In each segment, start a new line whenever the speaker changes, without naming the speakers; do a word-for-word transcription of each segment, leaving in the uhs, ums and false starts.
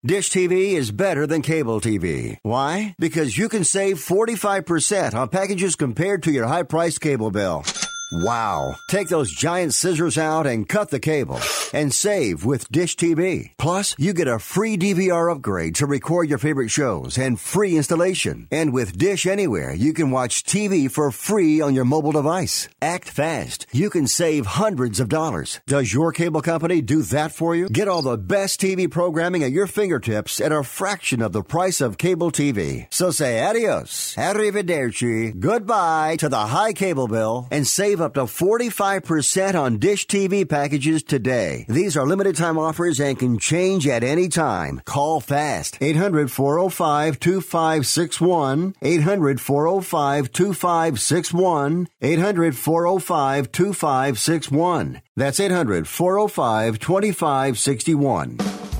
Dish T V is better than cable T V. Why? Because you can save forty-five percent on packages compared to your high-priced cable bill. Wow. Take those giant scissors out and cut the cable and save with Dish T V. Plus, you get a free D V R upgrade to record your favorite shows and free installation. And with Dish Anywhere, you can watch T V for free on your mobile device. Act fast. You can save hundreds of dollars. Does your cable company do that for you? Get all the best T V programming at your fingertips at a fraction of the price of cable T V. So say adios, arrivederci, goodbye to the high cable bill and save up to forty-five percent on Dish T V packages today. These are limited time offers and can change at any time. Call fast. eight hundred, four oh five, two five six one. eight hundred, four oh five, two five six one. eight hundred, four oh five, two five six one. That's eight hundred, four oh five, two five six one.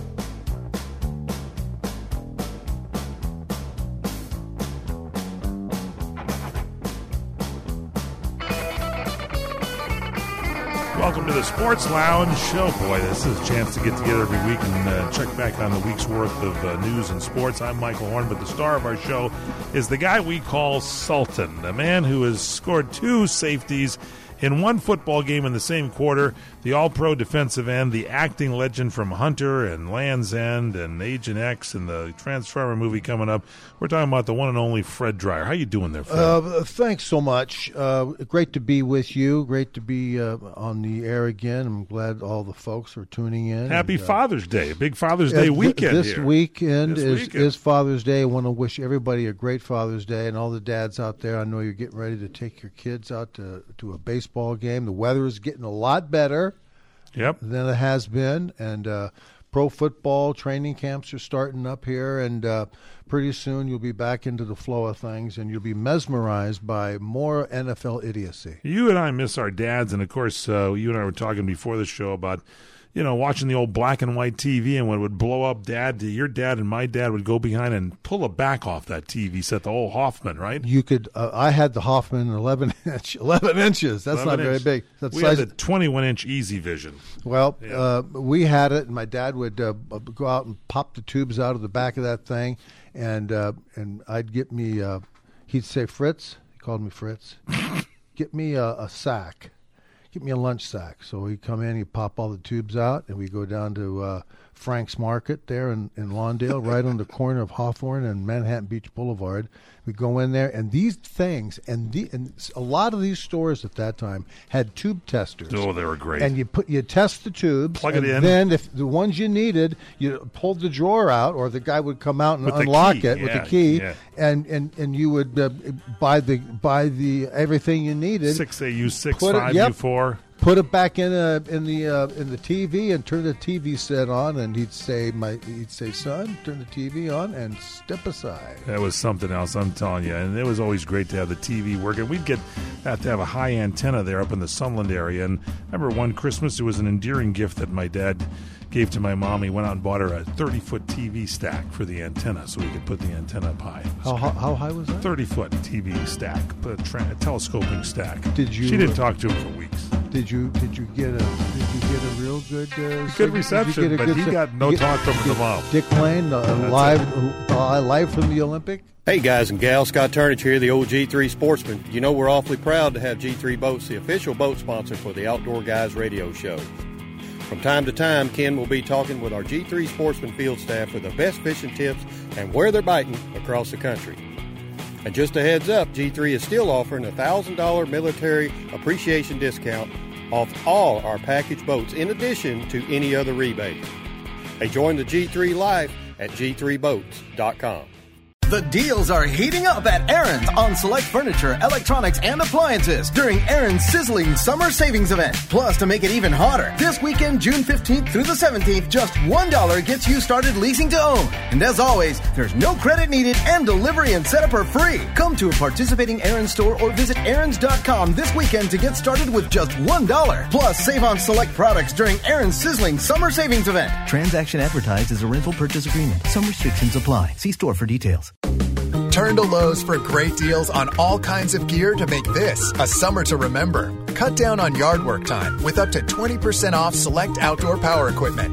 Welcome to the Sports Lounge Show. Boy, this is a chance to get together every week and uh, check back on the week's worth of uh, news and sports. I'm Michael Horn, but the star of our show is the guy we call Sultan, a man who has scored two safeties in one football game in the same quarter, the all-pro defensive end, the acting legend from Hunter and Land's End and Agent X and the Transformer movie coming up. We're talking about the one and only Fred Dryer. How you doing there, Fred?
Uh, thanks so much. Uh, great to be with you. Great to be uh, on the air again. I'm glad all the folks are tuning in.
Happy
and, uh,
Father's Day. Big Father's Day
uh,
weekend
this
here.
Weekend
this
is,
weekend
is Father's Day. I want to wish everybody a great Father's Day, and all the dads out there. I know you're getting ready to take your kids out to, to a baseball game. The weather is getting a lot better
yep.
than it has been, and uh, pro football training camps are starting up here, and uh, pretty soon you'll be back into the flow of things, and you'll be mesmerized by more N F L idiocy.
You and I miss our dads, and of course, uh, you and I were talking before the show about, you know, watching the old black and white T V, and when it would blow up, Dad, your dad and my dad would go behind and pull a back off that T V set, the old Hoffman, right?
You could. Uh, I had the Hoffman eleven inch, eleven inches. That's not very big. That's
we
size.
had the twenty-one inch Easy Vision.
Well,
yeah.
uh, we had it, and my dad would uh, go out and pop the tubes out of the back of that thing, and uh, and I'd get me. Uh, he'd say, "Fritz," he called me Fritz. Get me a, a sack. Get me a lunch sack. So he'd come in, he'd pop all the tubes out, and we go down to uh, Frank's Market there in, in Lawndale, right on the corner of Hawthorne and Manhattan Beach Boulevard. We go in there, and these things, and, the, and a lot of these stores at that time had tube testers.
Oh, they were great.
And you put you test the tubes,
plug
and
it in.
Then if the ones you needed, you pulled the drawer out, or the guy would come out and
with
unlock
the
it
yeah,
with the key,
yeah.
and, and, and you would uh, buy the buy the everything you needed.
Six A U six,
Put it-
five
yep.
U four.
Put it back in a, in the uh, in the T V and turn the T V set on, and he'd say, "My," he'd say, "Son, turn the T V on and step aside."
That was something else, I'm telling you. And it was always great to have the T V working. We'd get have to have a high antenna there up in the Sunland area. And I remember one Christmas, it was an endearing gift that my dad gave to my mom. He went out and bought her a thirty-foot T V stack for the antenna so we could put the antenna up high.
How, how, how high was that?
thirty-foot T V stack, a, tra- a telescoping stack.
Did you?
She didn't talk to him for weeks.
Did you? Did you get a? Did you get a real good? Uh,
Good reception, but he got no talk from the mom.
Dick Lane, uh, live, uh, live from the Olympic.
Hey guys and gals, Scott Turnage here, the old G three Sportsman. You know we're awfully proud to have G three Boats, the official boat sponsor for the Outdoor Guys radio show. From time to time, Ken will be talking with our G three Sportsman field staff for the best fishing tips and where they're biting across the country. And just a heads up, G three is still offering a one thousand dollars military appreciation discount off all our package boats in addition to any other rebate. Hey, join the G three Life at G three boats dot com.
The deals are heating up at Aaron's on select furniture, electronics, and appliances during Aaron's sizzling summer savings event. Plus, to make it even hotter, this weekend, June fifteenth through the seventeenth, just one dollar gets you started leasing to own. And as always, there's no credit needed and delivery and setup are free. Come to a participating Aaron's store or visit Aaron's dot com this weekend to get started with just one dollar. Plus, save on select products during Aaron's sizzling summer savings event.
Transaction advertised as a rental purchase agreement. Some restrictions apply. See store for details.
Turn to Lowe's for great deals on all kinds of gear to make this a summer to remember. Cut down on yard work time with up to twenty percent off select outdoor power equipment.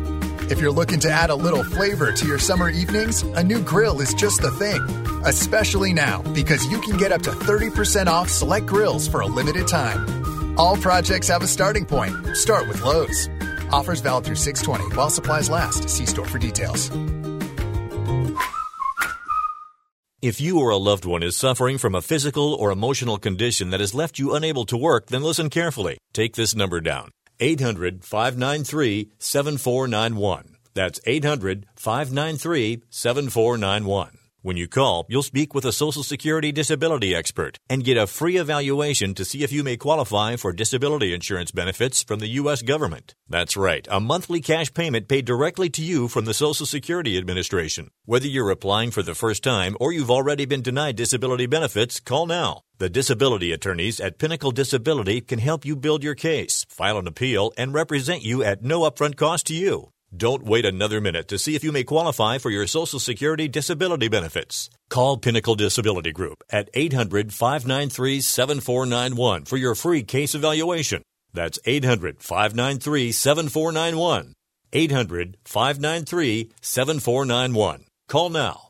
If you're looking to add a little flavor to your summer evenings, a new grill is just the thing. Especially now, because you can get up to thirty percent off select grills for a limited time. All projects have a starting point. Start with Lowe's. Offers valid through six twenty while supplies last. See store for details.
If you or a loved one is suffering from a physical or emotional condition that has left you unable to work, then listen carefully. Take this number down. eight hundred, five nine three, seven four nine one. That's eight hundred, five nine three, seven four nine one. When you call, you'll speak with a Social Security disability expert and get a free evaluation to see if you may qualify for disability insurance benefits from the U S government. That's right, a monthly cash payment paid directly to you from the Social Security Administration. Whether you're applying for the first time or you've already been denied disability benefits, call now. The disability attorneys at Pinnacle Disability can help you build your case, file an appeal, and represent you at no upfront cost to you. Don't wait another minute to see if you may qualify for your Social Security disability benefits. Call Pinnacle Disability Group at eight hundred, five nine three, seven four nine one for your free case evaluation. That's eight hundred, five nine three, seven four nine one. eight hundred, five nine three, seven four nine one. Call now.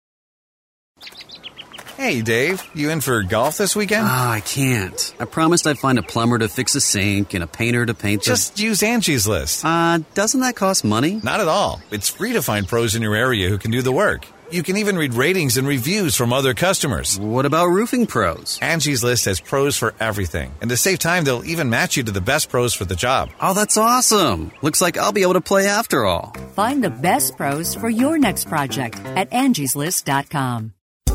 Hey, Dave, you in for golf this weekend?
Ah, I can't. I promised I'd find a plumber to fix a sink and a painter to paint the...
Just use Angie's List.
Uh, doesn't that cost money?
Not at all. It's free to find pros in your area who can do the work. You can even read ratings and reviews from other customers.
What about roofing pros?
Angie's List has pros for everything. And to save time, they'll even match you to the best pros for the job.
Oh, that's awesome. Looks like I'll be able to play after all.
Find the best pros for your next project at angies list dot com.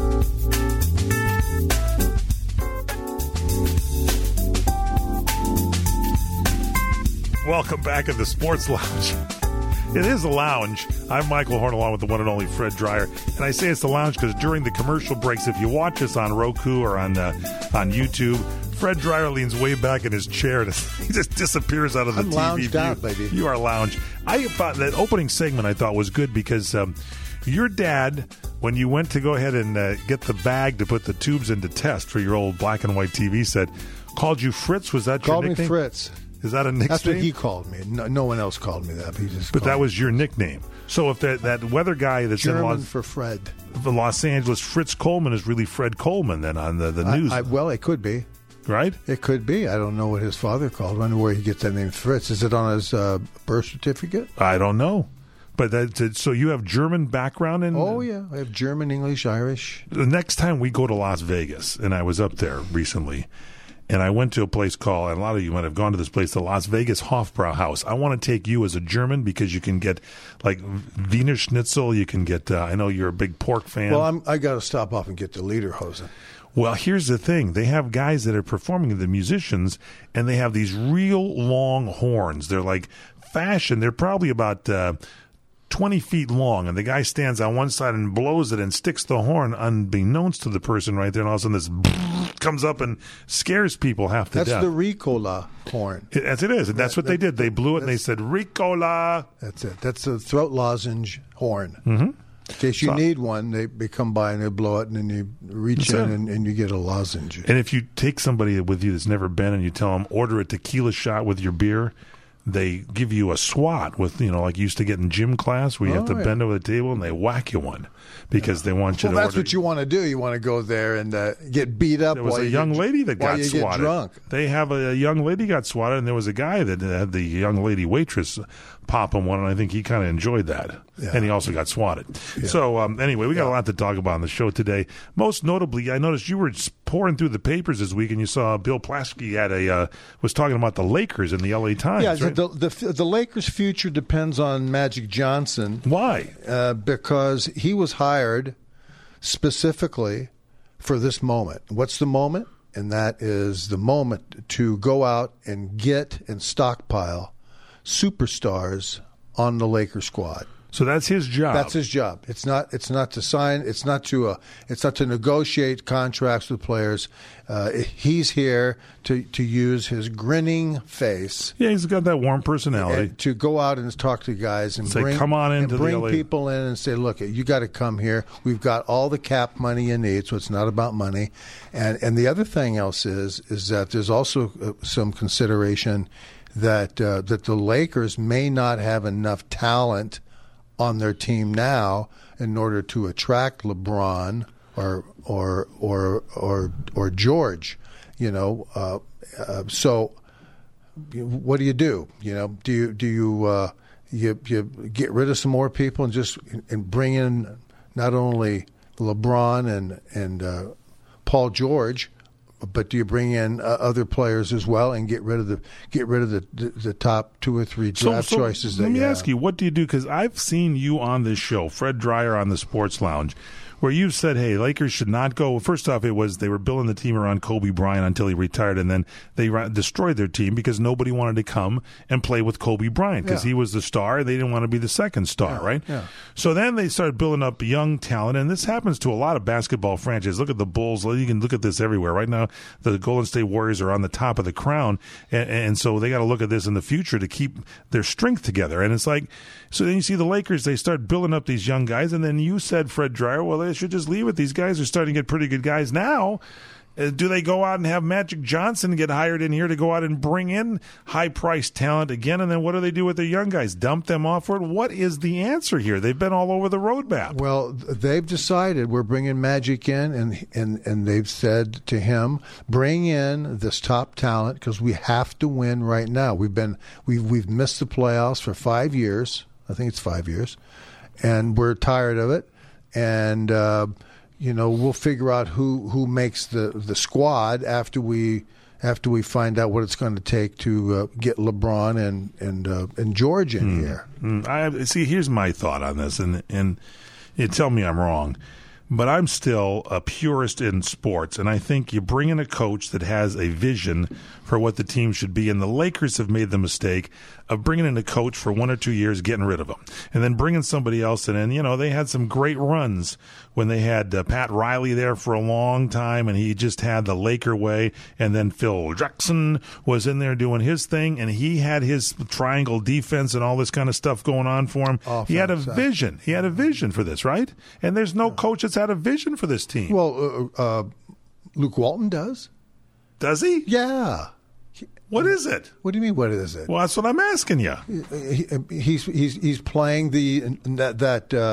Welcome back to the Sports Lounge. It is a lounge. I'm Michael Horn, along with the one and only Fred Dreyer. And I say it's the lounge because during the commercial breaks, if you watch us on Roku or on uh, on YouTube, Fred Dreyer leans way back in his chair. And he just disappears out of the
I'm
T V
lounged
view.
out, baby.
You are lounge. I thought that opening segment I thought was good because um, your dad, when you went to go ahead and uh, get the bag to put the tubes into test for your old black and white T V set, called you Fritz. Was that
Called
your nickname?
me Fritz.
Is that a nickname?
That's what he called me. No, no one else called me that. He just
but that
me.
was your nickname. So if that, that weather guy that's
German
in Los,
for Fred.
the Los Angeles, Fritz Coleman is really Fred Coleman then on the, the news.
I, I, well, it could be.
Right?
It could be. I don't know what his father called. I wonder where he gets that name Fritz. Is it on his uh, birth certificate?
I don't know. But that, so you have German background in?
Oh, yeah. I have German, English, Irish.
The next time we go to Las Vegas, and I was up there recently, and I went to a place called, and a lot of you might have gone to this place, the Las Vegas Hofbrauhaus. I want to take you as a German because you can get, like, Wiener Schnitzel. You can get, uh, I know you're a big pork fan.
Well, I'm, I got to stop off and get the Lederhosen.
Well, here's the thing. They have guys that are performing, the musicians, and they have these real long horns. They're like fashion. They're probably about uh, twenty feet long, and the guy stands on one side and blows it and sticks the horn unbeknownst to the person right there, and all of a sudden this comes up and scares people half to
that's
death.
That's the Ricola horn.
It, as it is, and that's
that,
what they did. They blew it, and they said, Ricola.
That's it. That's the throat lozenge horn.
Mm-hmm.
In case you
so,
need one, they, they come by and they blow it, and then you reach in and, and you get a lozenge.
And if you take somebody with you that's never been and you tell them, order a tequila shot with your beer, they give you a swat with, you know, like you used to get in gym class where you
oh,
have to
yeah.
bend over the table and they whack you one because yeah. they want you
well,
to
that's
order.
what you want to do. You want to go there and uh, get beat up.
There was
while
a
you
young
get,
lady that
while
got
you
swatted.
Get drunk.
They have a, a young lady got swatted, and there was a guy that had the young lady waitress pop him one, and I think he kind of enjoyed that. Yeah. And he also got swatted. Yeah. So um, anyway, we got yeah. a lot to talk about on the show today. Most notably, I noticed you were pouring through the papers this week, and you saw Bill Plaschke had a uh, was talking about the Lakers in the L A Times.
Yeah,
right?
the, the the Lakers' future depends on Magic Johnson.
Why?
Uh, because he was hired specifically for this moment. What's the moment? And that is the moment to go out and get and stockpile superstars on the Lakers squad.
So that's his job.
That's his job. It's not. It's not to sign. It's not to. Uh, it's not to negotiate contracts with players. Uh, he's here to to use his grinning face.
Yeah, he's got that warm personality
to go out and talk to guys and
say,
bring,
"Come on into
and bring
the L A."
people in and say, "Look, you got to come here. We've got all the cap money you need, so it's not about money." And and the other thing else is is that there's also some consideration that uh, that the Lakers may not have enough talent on their team now in order to attract LeBron or or or or or George, you know. Uh, uh, so, what do you do? You know, do you do you uh, you you get rid of some more people and just and bring in not only LeBron and and uh, Paul George, but do you bring in uh, other players as well and get rid of the get rid of the the, the top two or three draft
so, so
choices? That
let me
you
ask
have?
you, what do you do? Because I've seen you on this show, Fred Dreyer on the Sports Lounge, where you've said, hey, Lakers should not go. First off, it was they were building the team around Kobe Bryant until he retired, and then they ra- destroyed their team because nobody wanted to come and play with Kobe Bryant because
Yeah.
he was the star. They didn't want to be the second star,
Yeah,
right?
yeah.
So then they started building up young talent, and this happens to a lot of basketball franchises. Look at the Bulls. You can look at this everywhere. Right now, the Golden State Warriors are on the top of the crown, and, and so they got to look at this in the future to keep their strength together. And it's like, so then you see the Lakers, they start building up these young guys, and then you said, Fred Dreyer, well, they should just leave it. These guys are starting to get pretty good guys now. Uh, do they go out and have Magic Johnson get hired in here to go out and bring in high-priced talent again? And then what do they do with their young guys? Dump them off for it? What is the answer here? They've been all over the roadmap.
Well, they've decided we're bringing Magic in, and and, and they've said to him, bring in this top talent because we have to win right now. We've been we've we've missed the playoffs for five years. I think it's five years, and we're tired of it. And uh, you know, we'll figure out who, who makes the, the squad after we after we find out what it's going to take to uh, get LeBron and and uh, and George in
Mm.
here.
Mm. I see. Here's my thought on this, and and you tell me I'm wrong, but I'm still a purist in sports, and I think you bring in a coach that has a vision for what the team should be, and the Lakers have made the mistake of bringing in a coach for one or two years, getting rid of him, and then bringing somebody else in. And, you know, they had some great runs when they had uh, Pat Riley there for a long time, and he just had the Laker way, and then Phil Jackson was in there doing his thing, and he had his triangle defense and all this kind of stuff going on for him.
Offense,
he had a
uh,
vision. He had a vision for this, right? And there's no coach that's had a vision for this team.
Well, uh, uh, Luke Walton does.
Does he?
Yeah.
What is it?
What do you mean? What is it?
Well, that's what I'm asking you.
He, he's he's he's playing the that that uh,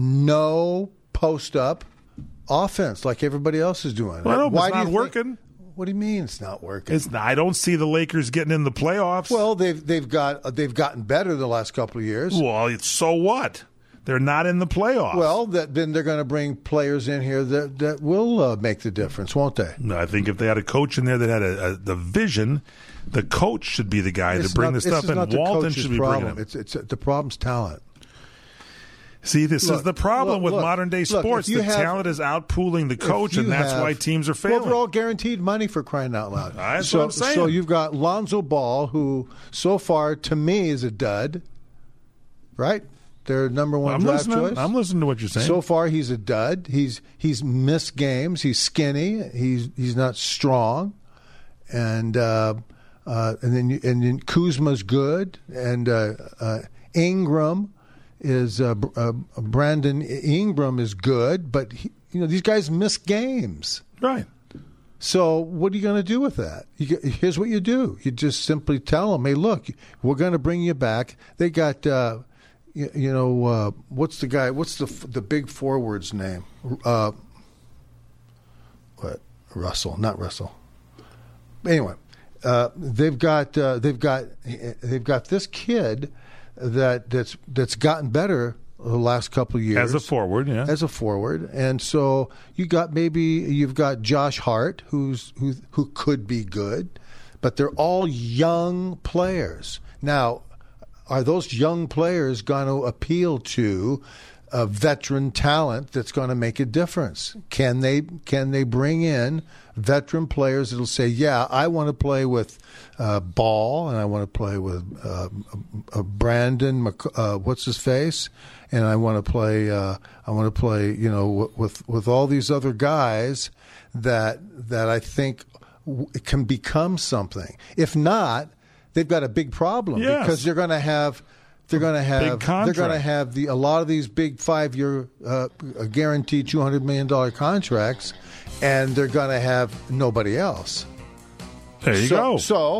no post up offense like everybody else is doing.
Well, I know, but
Why
it's
do
not
you
working.
Think, what do you mean it's not working?
It's I don't see the Lakers getting in the playoffs.
Well, they've they've got they've gotten better the last couple of years.
Well, it's, so what? They're not in the playoffs.
Well, that, then they're going to bring players in here that that will uh, make the difference, won't they?
No, I think if they had a coach in there that had a, a, the vision, the coach should be the guy
It's
to bring
not,
the stuff
this is
in.
not the
Walton
coach's
should be
problem.
bringing him.
It's it's the problem's talent.
See, this
Look,
is the problem
look,
with
look,
modern day
look,
sports.
if you
The
have-
talent is outpooling the coach,
If you
and that's
have-
why teams are failing.
Well, they're all guaranteed money for crying out loud.
That's
so,
what I'm saying.
So you've got Lonzo Ball, who so far to me is a dud, right? Their number one
I'm
draft
listening.
choice.
I'm listening to what you're saying.
So far, he's a dud. He's he's missed games. He's skinny. He's he's not strong, and uh, uh, and then you, and then Kuzma's good, and uh, uh, Ingram is uh, uh, Brandon Ingram is good, but he, you know these guys miss games.
Right.
So what are you going to do with that? You, here's what you do: you just simply tell them, "Hey, look, we're going to bring you back." They got. Uh, You, you know, uh, what's the guy? What's the the big forward's name? Uh, what? Russell, not Russell. Anyway, uh, they've got uh, they've got they've got this kid that that's that's gotten better the last couple of years
As a forward, yeah.
as a forward, and so you got maybe you've got Josh Hart, who's who who could be good, but they're all young players now. Are those young players going to appeal to a veteran talent that's going to make a difference? Can they can they bring in veteran players that'll say, "Yeah, I want to play with uh, Ball, and I want to play with uh, uh, Brandon, Mc, uh, what's his face, and I want to play uh, I want to play, you know, with with all these other guys that that I think w- can become something. If not." They've got a big problem
Yes.
because they're going to have they're going to have
Big
they're going to
contract.
have the a lot of these big five year uh, guaranteed two hundred million dollar contracts, and they're going to have nobody else.
There you
so,
go.
So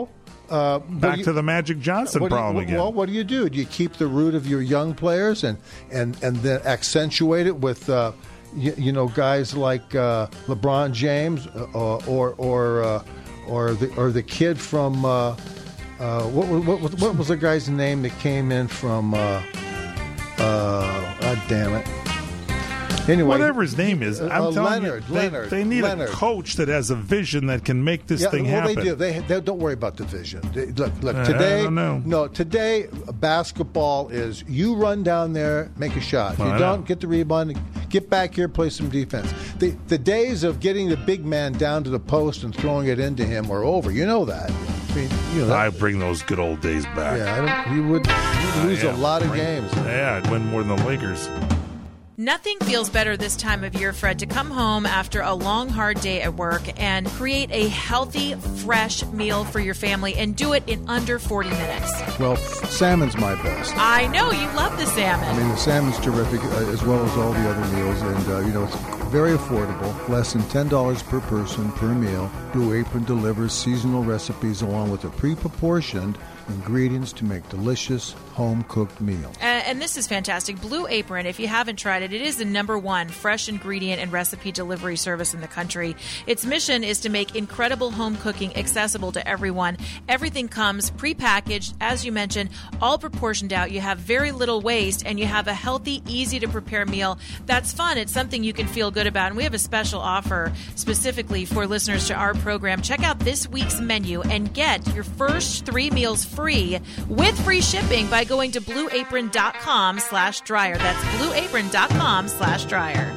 Uh,
Back
you,
to the Magic Johnson
what do you,
problem again.
Well, what do you do? Do you keep the root of your young players and and, and then accentuate it with, uh, you, you know, guys like uh, LeBron James uh, or or uh, or the or the kid from uh, uh, what, what what what was the guy's name that came in from? Uh, uh, God damn it. Anyway,
whatever his name is, I'm
uh,
telling
Leonard,
you, they,
Leonard,
they need
Leonard.
a coach that has a vision that can make this
yeah,
thing
well,
happen.
they do. They, they don't worry about the vision. They, look, look.
Uh,
Today,
I don't know.
no. Today, basketball is you run down there, make a shot.
Well,
you
I
don't
know.
get the rebound, get back here, play some defense. The the days of getting the big man down to the post and throwing it into him are over. You know that. I mean, you know that.
I bring those good old days back.
Yeah, I don't, you would you'd lose
Uh, yeah,
a lot of
bring-
games.
Yeah, I'd win more than the Lakers.
Nothing feels better this time of year, Fred, to come home after a long, hard day at work and create a healthy, fresh meal for your family and do it in under forty minutes.
Well, salmon's my best.
I know you love the salmon.
I mean, the salmon's terrific, uh, as well as all the other meals, and uh, you know it's very affordable, less than ten dollars per person per meal. Blue Apron delivers seasonal recipes along with a pre-proportioned ingredients to make delicious home-cooked meals.
Uh, and this is fantastic. Blue Apron, if you haven't tried it, it is the number one fresh ingredient and recipe delivery service in the country. Its mission is to make incredible home cooking accessible to everyone. Everything comes prepackaged, as you mentioned, all proportioned out. You have very little waste, and you have a healthy, easy-to-prepare meal that's fun. It's something you can feel good about. And we have a special offer specifically for listeners to our program. Check out this week's menu and get your first three meals free with free shipping by going to blueapron.com slash dryer. That's blueapron.com slash dryer.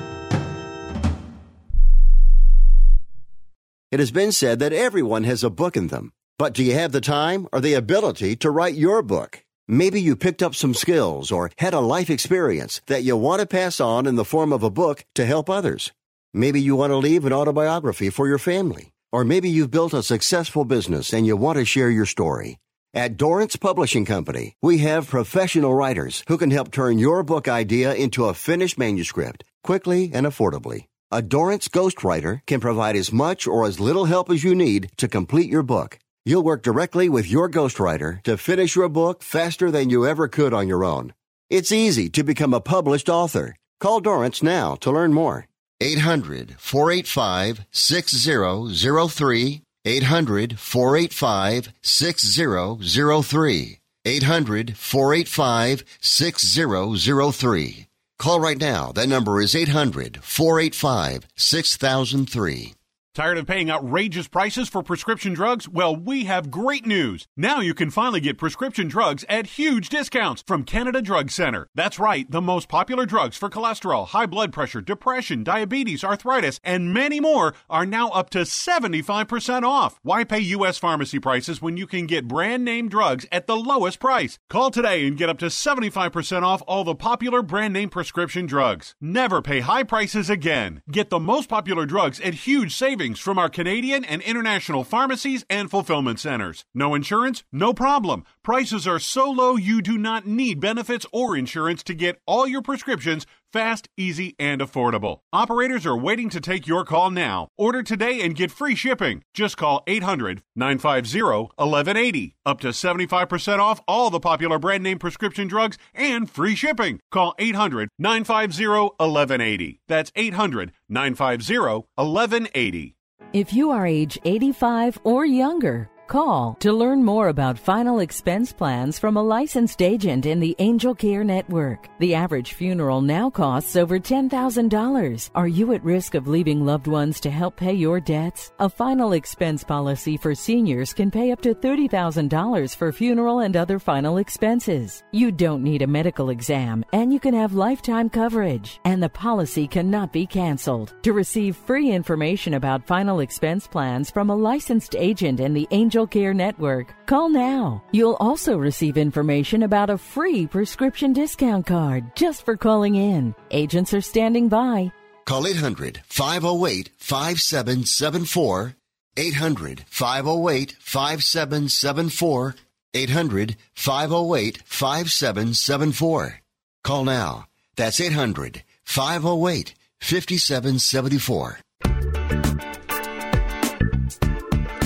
It has been said that everyone has a book in them. But do you have the time or the ability to write your book? Maybe you picked up some skills or had a life experience that you want to pass on in the form of a book to help others. Maybe you want to leave an autobiography for your family. Or maybe you've built a successful business and you want to share your story. At Dorrance Publishing Company, we have professional writers who can help turn your book idea into a finished manuscript quickly and affordably. A Dorrance ghostwriter can provide as much or as little help as you need to complete your book. You'll work directly with your ghostwriter to finish your book faster than you ever could on your own. It's easy to become a published author. Call Dorrance now to learn more. eight hundred, four eight five, six zero zero three. eight hundred, four eight five, six zero zero three. eight hundred, four eight five, six zero zero three. Call right now. That number is eight hundred, four eight five, six thousand three.
Tired of paying outrageous prices for prescription drugs? Well, we have great news. Now you can finally get prescription drugs at huge discounts from Canada Drug Center. That's right, the most popular drugs for cholesterol, high blood pressure, depression, diabetes, arthritis, and many more are now up to seventy-five percent off. Why pay U S pharmacy prices when you can get brand name drugs at the lowest price? Call today and get up to seventy-five percent off all the popular brand name prescription drugs. Never pay high prices again. Get the most popular drugs at huge savings from our Canadian and international pharmacies and fulfillment centers. No insurance? No problem. Prices are so low you do not need benefits or insurance to get all your prescriptions fast, easy, and affordable. Operators are waiting to take your call now. Order today and get free shipping. Just call eight hundred, nine five zero, one one eight zero. Up to seventy-five percent off all the popular brand name prescription drugs and free shipping. Call eight hundred, nine five zero, one one eight zero. That's eight hundred, nine five zero, one one eight zero.
If you are age eighty-five or younger, call to learn more about final expense plans from a licensed agent in the Angel Care Network. The average funeral now costs over ten thousand dollars. Are you at risk of leaving loved ones to help pay your debts? A final expense policy for seniors can pay up to thirty thousand dollars for funeral and other final expenses. You don't need a medical exam, and you can have lifetime coverage, and the policy cannot be canceled. To receive free information about final expense plans from a licensed agent in the Angel Care Network, call now. You'll also receive information about a free prescription discount card just for calling in. Agents are standing by.
Call eight hundred, five oh eight, five seven seven four. eight hundred, five oh eight, five seven seven four. eight hundred, five oh eight, five seven seven four. Call now. That's eight hundred, five oh eight, five seven seven four.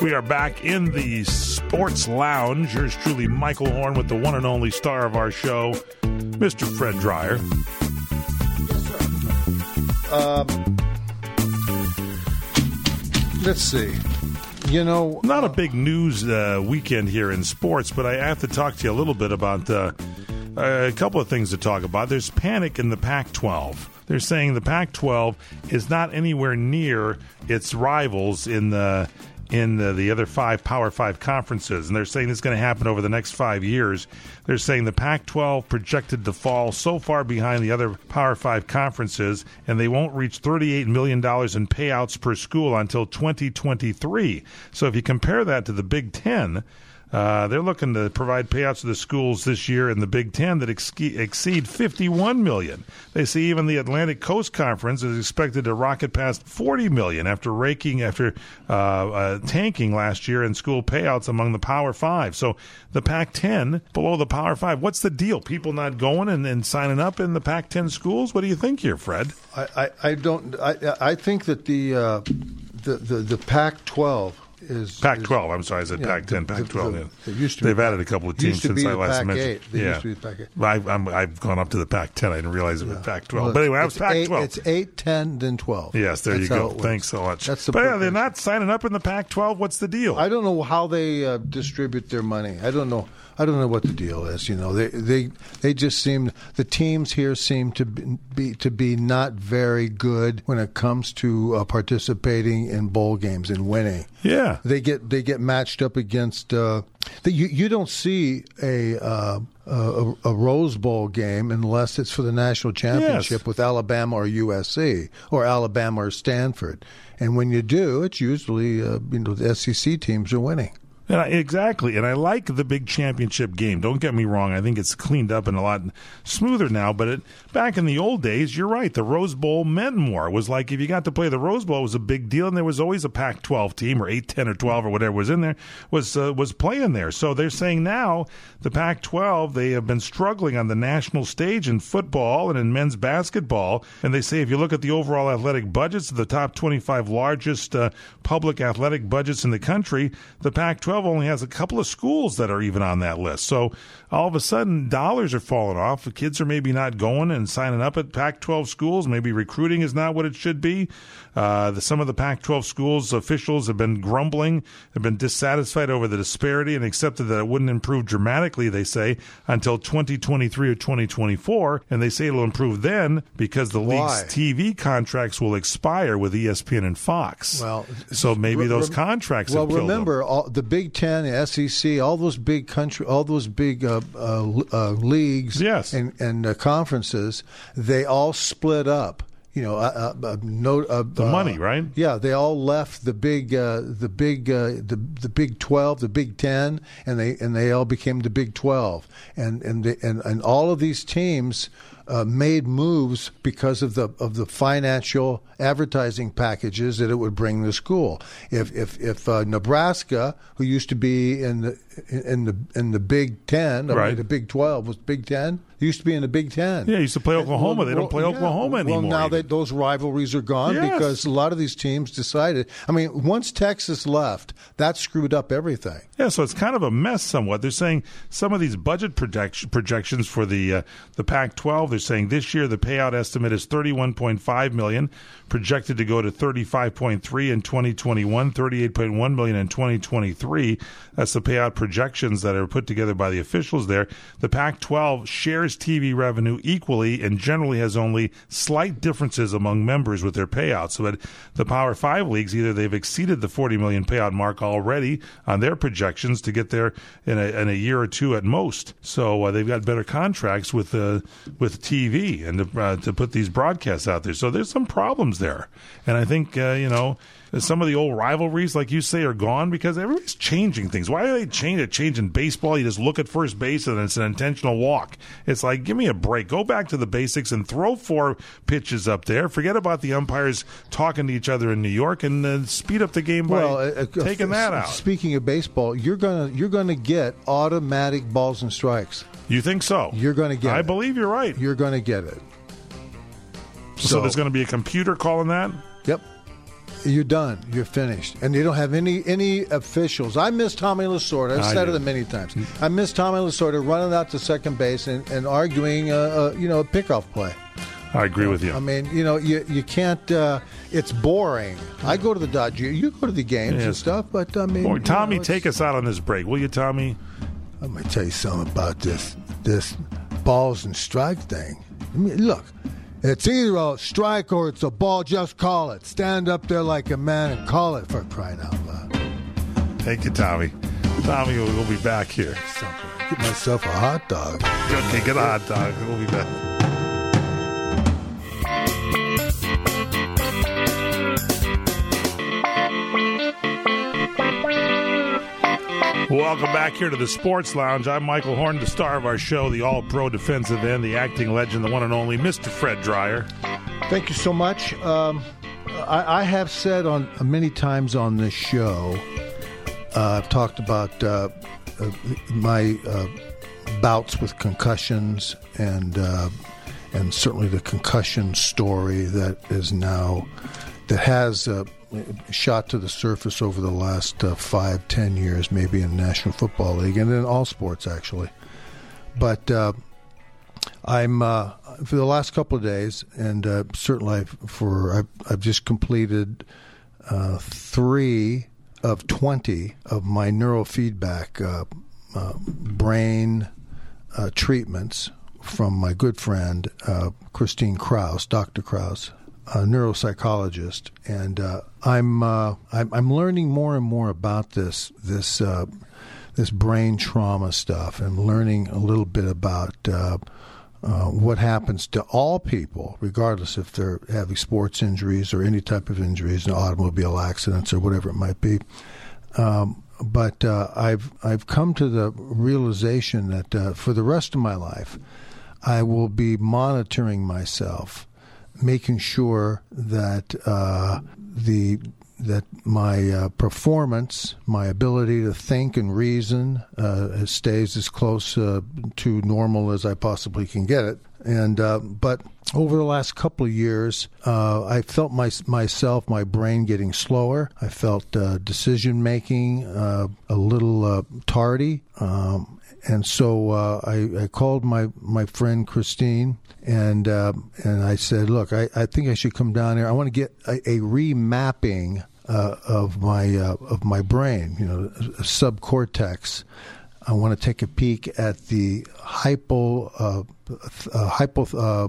We are back in the Sports Lounge. Yours truly, Michael Horn, with the one and only star of our show, Mister Fred Dreyer.
Um, let's see. You know,
not a big news uh, weekend here in sports, but I have to talk to you a little bit about uh, a couple of things to talk about. There's panic in the Pac twelve. They're saying the Pac twelve is not anywhere near its rivals in the in the, the other five Power Five conferences, and they're saying it's going to happen over the next five years. They're saying the Pac twelve projected to fall so far behind the other Power Five conferences, and they won't reach thirty-eight million dollars in payouts per school until twenty twenty-three. So if you compare that to the Big Ten, Uh, they're looking to provide payouts to the schools this year in the Big Ten that ex- exceed fifty-one million dollars. They say even the Atlantic Coast Conference is expected to rocket past forty million dollars after raking after uh, uh, tanking last year in school payouts among the Power Five. So the Pac ten below the Power Five. What's the deal? People not going and, and signing up in the Pac ten schools? What do you think here, Fred?
I, I, I don't. I, I think that the uh, the, the the Pac twelve. Is,
Pac twelve, is, I'm sorry, I said yeah, Pac ten, Pac twelve. Yeah. It used to They've be, added a couple of teams since I last mentioned.
They
yeah.
used to be Pac eight.
I, I'm, I've gone up to the Pac ten. I didn't realize it was yeah. Pac twelve. Well, but anyway, I was Pac twelve.
Eight, it's eight, ten, then twelve.
Yes, there
That's
you go. Thanks so much.
That's the
but yeah, they're not signing up in the Pac twelve. What's the deal?
I don't know how they uh, distribute their money. I don't know. I don't know what the deal is. You know, they they they just seem the teams here seem to be to be not very good when it comes to uh, participating in bowl games and winning.
Yeah,
they get they get matched up against. Uh, the, you you don't see a, uh, a a Rose Bowl game unless it's for the national championship
yes.
with Alabama or U S C or Alabama or Stanford. And when you do, it's usually uh, you know the S E C teams are winning.
And I, exactly, and I like the big championship game. Don't get me wrong. I think it's cleaned up and a lot smoother now. But it, back in the old days, you're right. The Rose Bowl meant more. It was like if you got to play the Rose Bowl, it was a big deal, and there was always a Pac twelve team or eight, ten, or twelve or whatever was in there was uh, was playing there. So they're saying now the Pac twelve, they have been struggling on the national stage in football and in men's basketball. And they say if you look at the overall athletic budgets of the top twenty-five largest uh, public athletic budgets in the country, the Pac twelve only has a couple of schools that are even on that list. So all of a sudden, dollars are falling off. The kids are maybe not going and signing up at Pac twelve schools. Maybe recruiting is not what it should be. Uh, the, some of the Pac twelve schools officials have been grumbling, have been dissatisfied over the disparity and accepted that it wouldn't improve dramatically, they say, until twenty twenty-three or twenty twenty-four. And they say it'll improve then because the
Why?
league's T V contracts will expire with E S P N and Fox.
Well,
so maybe
re-
those
rem-
contracts
well,
have killed
remember,
them.
all, the Big Ten, the S E C, all those big country, all those big uh, uh, uh, leagues
yes.
and, and uh, conferences, they all split up. You know, uh, uh, no, uh,
the money, right?
Yeah, they all left the big, uh, the big, uh, the the Big Twelve, the Big Ten, and they and they all became the Big Twelve, and and they, and and all of these teams uh, made moves because of the of the financial advertising packages that it would bring the school. If if if uh, Nebraska, who used to be in the in the in the Big Ten, I
right.
mean, the Big Twelve was Big Ten. They used to be in the Big Ten.
Yeah, used to play Oklahoma.
Well,
they don't play
well,
Oklahoma
yeah.
anymore.
Well, now
even.
they, those rivalries are gone
yes.
because a lot of these teams decided. I mean, once Texas left, that screwed up everything.
Yeah, so it's kind of a mess somewhat. They're saying some of these budget project- projections for the uh, the Pac twelve, they're saying this year the payout estimate is thirty-one point five million dollars, projected to go to thirty-five point three in twenty twenty-one, thirty-eight point one million dollars in twenty twenty-three. That's the payout projections that are put together by the officials there. The Pac twelve shares T V revenue equally and generally has only slight differences among members with their payouts. So at the Power Five leagues, either they've exceeded the forty million payout mark already on their projections to get there in a, in a year or two at most. So uh, they've got better contracts with uh, with T V and to, uh, to put these broadcasts out there. So there's some problems there, and I think uh, you know. Some of the old rivalries, like you say, are gone because everybody's changing things. Why are they changing? Changing baseball, you just look at first base and it's an intentional walk. It's like, give me a break. Go back to the basics and throw four pitches up there. Forget about the umpires talking to each other in New York and uh, speed up the game by
well, uh,
taking
uh,
that out.
Speaking of baseball, you're gonna you're gonna get automatic balls and strikes.
You think so?
You're going to get.
I
it.
believe you're right.
You're going to get it.
So,
So
there's going to be a computer calling that?
Yep. You're done. You're finished. And you don't have any any officials. I miss Tommy Lasorda. I've
I
said
do.
it many times. I miss Tommy Lasorda running out to second base and, and arguing, a, a, you know, a pickoff play.
I agree with you.
I mean, you know, you you can't. Uh, it's boring. I go to the Dodger. You go to the games
Yes.
and stuff, but I mean,
Boy, Tommy,
you know,
take us out on this break, will you, Tommy?
I'm going to tell you something about this this balls and strike thing. I mean, look, it's either a strike or it's a ball. Just call it. Stand up there like a man and call it, for crying out loud.
Thank you, Tommy. Tommy, we'll, we'll be back here.
Get myself a hot dog.
Okay, get a hot dog. We'll be back. Welcome back here to the Sports Lounge. I'm Michael Horn, the star of our show, the all-pro defensive end, the acting legend, the one and only Mister Fred Dreyer.
Thank you so much. Um, I, I have said on uh, many times on this show, uh, I've talked about uh, uh, my uh, bouts with concussions and uh, and certainly the concussion story that is now that has uh, shot to the surface over the last uh, five, ten years, maybe in the National Football League and in all sports actually. But uh, I'm uh, for the last couple of days, and uh, certainly I've, for I've, I've just completed uh, three of twenty of my neurofeedback uh, uh, brain uh, treatments from my good friend uh, Christine Krause, Doctor Krause, a neuropsychologist, and uh, I'm, uh, I'm I'm learning more and more about this this uh, this brain trauma stuff, and learning a little bit about uh, uh, what happens to all people, regardless if they're having sports injuries or any type of injuries, automobile accidents or whatever it might be. Um, but uh, I've I've come to the realization that uh, for the rest of my life, I will be monitoring myself, making sure that uh, the that my uh, performance, my ability to think and reason, uh, stays as close uh, to normal as I possibly can get it. And uh, but over the last couple of years, uh, I felt my, myself, my brain getting slower. I felt uh, decision making uh, a little uh, tardy. Um, And so uh, I, I called my, my friend Christine, and uh, and I said, look, I, I think I should come down here. I want to get a, a remapping uh, of my uh, of my brain, you know, subcortex. I want to take a peek at the hypo uh, uh, hypo uh,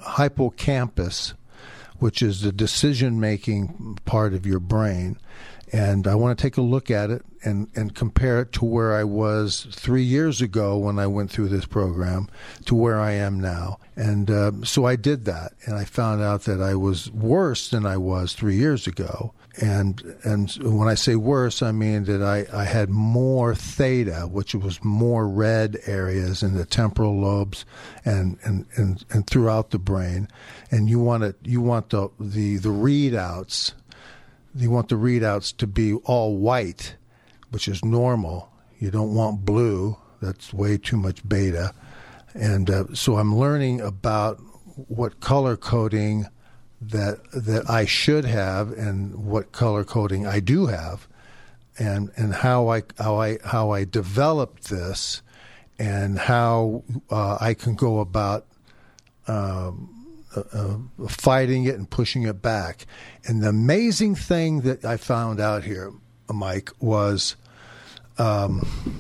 hippocampus, which is the decision making part of your brain. And I want to take a look at it and, and compare it to where I was three years ago when I went through this program to where I am now. And uh, so I did that, and I found out that I was worse than I was three years ago. And and when I say worse, I mean that I, I had more theta, which was more red areas in the temporal lobes and, and, and, and throughout the brain. And you want it, you want the, the, the readouts. You want the readouts to be all white, which is normal. You don't want blue. That's way too much beta. And uh, so I'm learning about what color coding that that I should have and what color coding I do have, and and how I how I how I developed this, and how uh, I can go about Um, Uh, fighting it and pushing it back. And the amazing thing that I found out here, Mike, was um,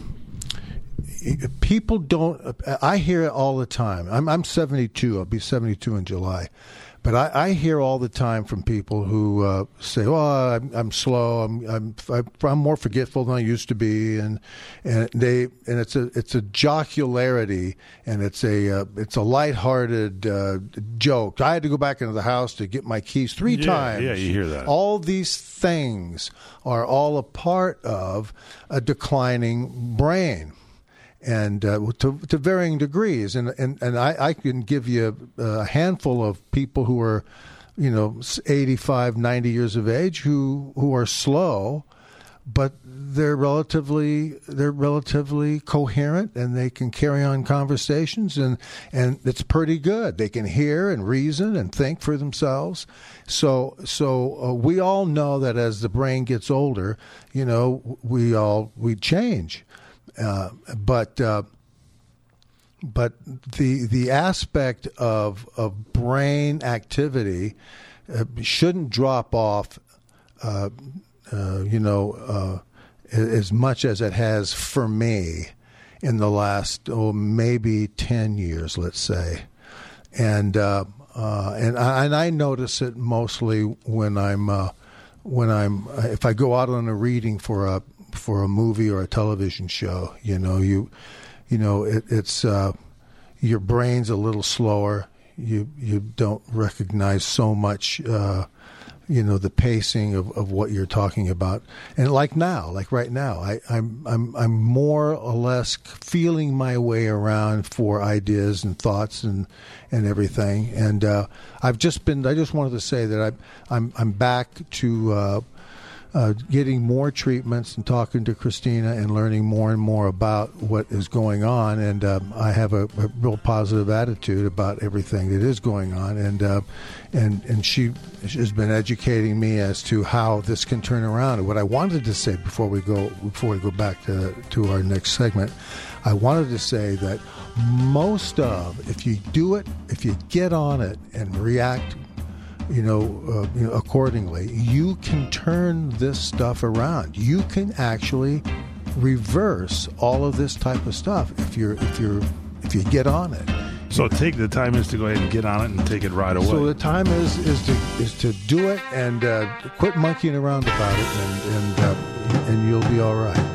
people don't. I hear it all the time. I'm, I'm seventy-two. I'll be seventy-two in July. But I, I hear all the time from people who uh, say, "Well, I'm, I'm slow. I'm, I'm I'm more forgetful than I used to be," and and they and it's a it's a jocularity, and it's a uh, it's a lighthearted uh, joke. I had to go back into the house to get my keys three
yeah,
times.
Yeah, you hear that.
All these things are all a part of a declining brain. And uh, to, to varying degrees, and and and I, I can give you a handful of people who are, you know, eighty-five, ninety years of age who who are slow, but they're relatively they're relatively coherent, and they can carry on conversations, and and it's pretty good. They can hear and reason and think for themselves. So so uh, we all know that as the brain gets older, you know, we all we change, uh, but. Uh, But the the aspect of of brain activity uh, shouldn't drop off, uh, uh, you know, uh, as much as it has for me in the last oh maybe ten years, let's say, and uh, uh, and I, and I notice it mostly when I'm uh, when I'm if I go out on a reading for a for a movie or a television show. You know, you. You know, it, it's uh, your brain's a little slower. You you don't recognize so much, uh, you know, the pacing of, of what you're talking about. And like now, like right now, I, I'm I'm I'm more or less feeling my way around for ideas and thoughts and and everything. And uh, I've just been. I just wanted to say that I I'm I'm back to. Uh, Uh, getting more treatments and talking to Christina and learning more and more about what is going on, and um, I have a, a real positive attitude about everything that is going on, and uh, and and she has been educating me as to how this can turn around. And what I wanted to say before we go before we go back to to our next segment, I wanted to say that most of, if you do it, if you get on it and react, you know, uh, you know, accordingly, you can turn this stuff around. You can actually reverse all of this type of stuff if you're if you're if you get on it.
So take the time is to go ahead and get on it and take it right away.
So the time is is to is to do it and uh, quit monkeying around about it, and and uh, and you'll be all right.